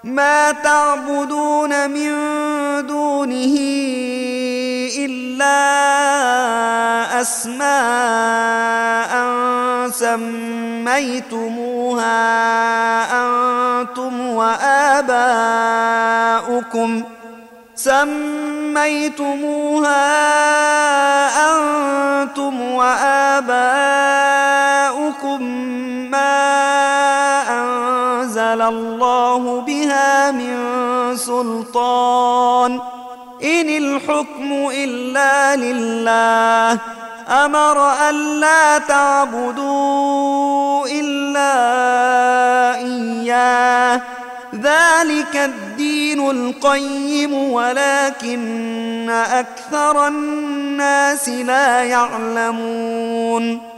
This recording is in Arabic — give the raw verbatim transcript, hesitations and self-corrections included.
ما تعبدون من دونه إلا أسماء سميتموها أنتم وآباؤكم سميتموها أنتم وآباؤكم ما أنزل الله بها من سلطان إن الحكم إلا لله أمر ألا تعبدوا إلا إياه ذلك الدين القيم ولكن أكثر الناس لا يعلمون